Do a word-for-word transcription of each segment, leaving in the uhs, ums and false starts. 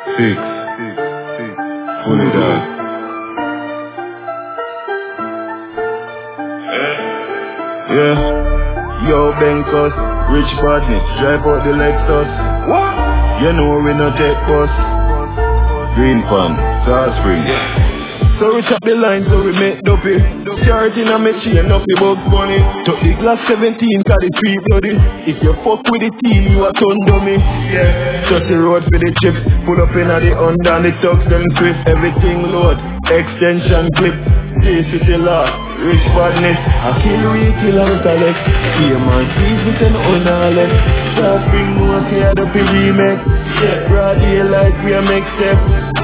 Six. Fully dog. Yeah. Yo, Benkos, rich badness, drive out the Lexus. What? You know we no take bus. Green pan, South Spring. So we chop the line so we make dopey. Charging a machine, nothing bugs money. Took the glass seventeen cause the street bloody. If you fuck with the team, you a ton dummy. Yeah. Just the road for the chips. Pull up in at the under and the tugs them swift. Everything load, extension clip. City law, rich badness. I kill we kill and collect. See a man squeeze with an honor. South Spring no one say I don't be remake. Yeah. Broad daylight we a make steps.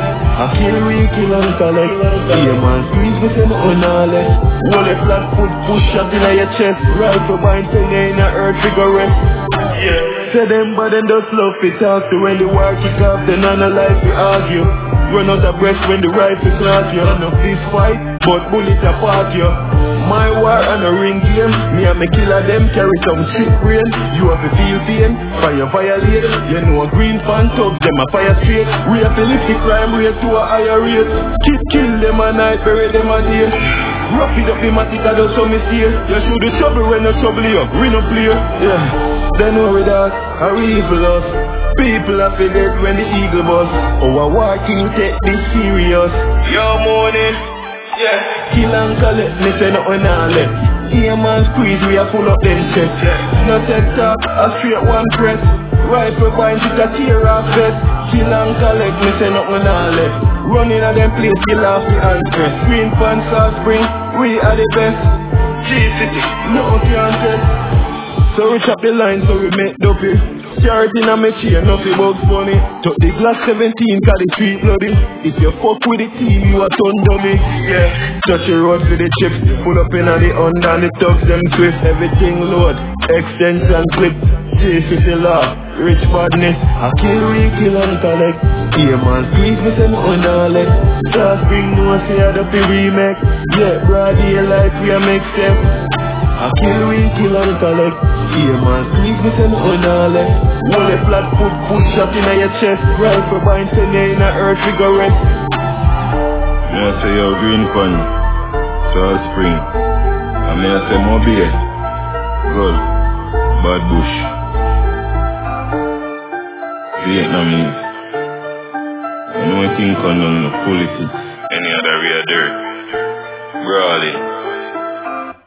I kill we kill and collect. See a man squeeze with an honor. Hold a flat foot push shot in your chest. Rifle bind ten in a earth cigarette. Yeah. Say them but them just love it talk to when the war kick off. Then none of life we argue. Run out of breath when the rifle class you. No fist fight, but bullet apart you. My war and a ring game. Me and me killer them carry some sick brain. You have to feel pain, fire violate. You know a green fan thugs, them a fire straight. We have to lift the crime rate to a higher rate. Kill, kill them a night, bury them a day. Rough it up in my tick, I don't so me see. You should the trouble when no trouble you, we no play. Yeah, they know we that, a evil us. People are dead when the eagle buzz. Oh, a war king take this serious. Yo, morning, yeah. Kill and collect, me say nothing all left. Here man squeeze, we a full up them chest. No take talk, a straight one press. Rifle bind it a tear off vest. Kill and collect, me say nothing all left. Running at them place, kill off the address. Green pan, South Spring, we are the best. G-City, no can't test. So we chop the line, so we make dopey. Charging a machine, nothing bugs money. Took the glass seventeen, cause the street bloody. If you fuck with the team, you a ton dummy. Yeah, touch the road for the chips. Pull up in at the under and the tugs them swift. Everything load, extension clip. City law, rich badness. I kill we kill and collect. Here man squeeze me say nothing all left. South Spring no say I don't be remake. Yeah, broad daylight we a make steps. I kill we kill and collect. Here man squeeze me say nothing all left. Hold a flat foot push shot in your chest. Rifle bind ten in a earth cigarette. Me I say yo green pan, South Spring. And me I say Mobile, Gold, Bad Bush, Vietnamese. I know I think on no politics. Any other real dirt. Brawley.